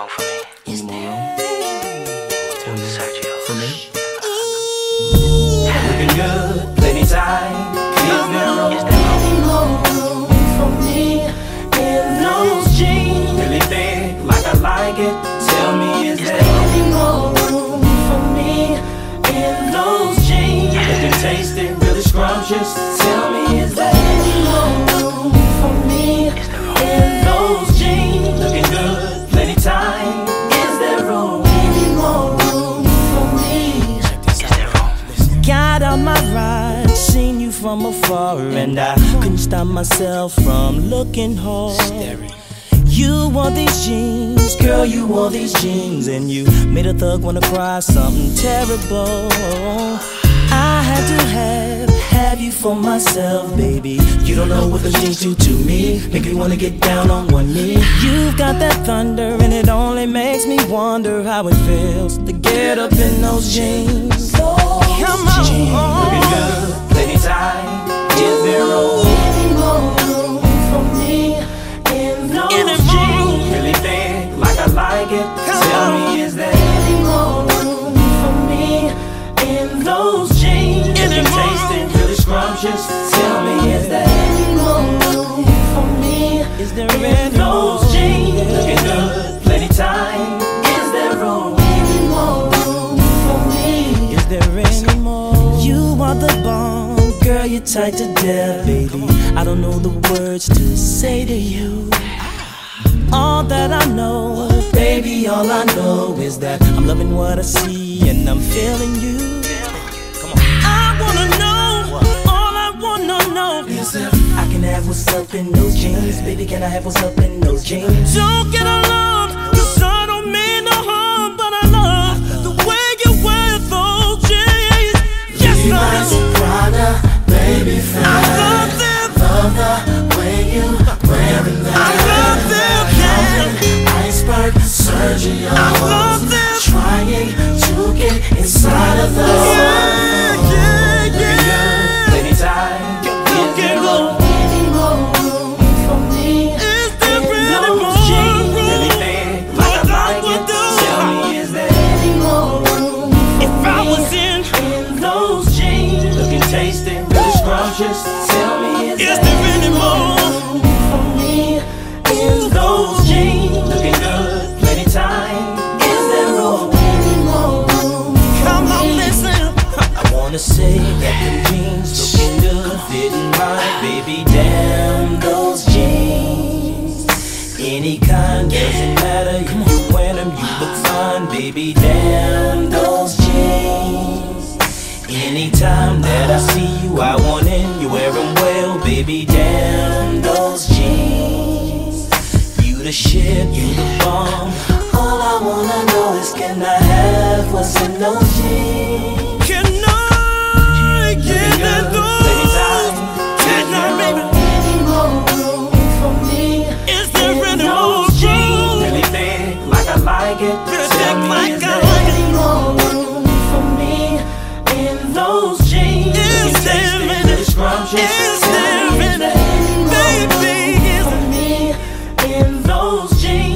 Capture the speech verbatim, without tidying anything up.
room for me? Any more room? Tell Sergio. For me? Looking good, plenty time. Is there room? Is there any more room for me in those jeans? Really thick, like I like it. Tell me, is there any more room for me in those jeans? Looking tasty, really scrumptious. Tell me, is there any more room for me in those jeans? Looking good, plenty time. Is there room? Any more room for me? Is there room? Got on my ride, seen you from afar, and I couldn't stop myself from looking hard. You wore these jeans, girl, you wore these jeans, and you made a thug wanna cry something terrible. I had to have, have you for myself, baby. You don't know what those jeans do to me, make me wanna get down on one knee. You've got that thunder, and it only makes me wonder how it feels to get up in those jeans. Come on, Looking good, plenty time. Is there room? Any more room for me in those Any more jeans? Really thick, like I like it. Come Tell on. me, is there any more room for me in those jeans? Any Looking more tasty, room? really scrumptious. Tell me, is there any more room for me is there in any those more? jeans? Looking good, plenty time. Is there room? Any more room for me? Is there any more? You are the bomb, girl, you're tight to death, baby. I don't know the words to say to you. All that I know, baby, all I know is that I'm loving what I see and I'm feeling you. Come on. I wanna know, all I wanna know is if I can have what's up in those jeans. Baby, can I have what's up in those jeans? Don't get alarmed, cause I don't mean no harm, but I love the way you wear those jeans. Yes, I do. Prada, baby, fine. I love them. Love the way you wearing that. I love them, yeah. Iceberg, Sergio. I love them. Trying to get inside of the Yeah, yeah, yeah. Plenty time. Look at look. Any more room for me? Is there In really those more jeans? room? Really thick, like What I I like would it. do. Tell me, is there any more room for If I me? was in, In those jeans, looking tasty, really scrumptious. Tell me, is, is there any more? room for me? In those jeans, looking good, plenty time. Is there room? Any more room? Come on, listen. I wanna say that the jeans looking good, fitting right, baby. Damn those jeans. Any kind doesn't matter. If you wear them, you look fine, baby. Damn those jeans. Anytime that I see you, I want in. You wear them well, baby. Damn those jeans. You the shit, you the bomb. All I wanna know is, can I have what's in those jeans? Can I get in those? Can I, baby? Any more room for me? Is there In any more those jeans, room? really thick, like I like it. Really Tell thick me, like is I there like it. any more room for me in those jeans? Is Looking there tasty, any- really scrumptious. is Tell me, there is any- there any more baby, room is for me in those jeans?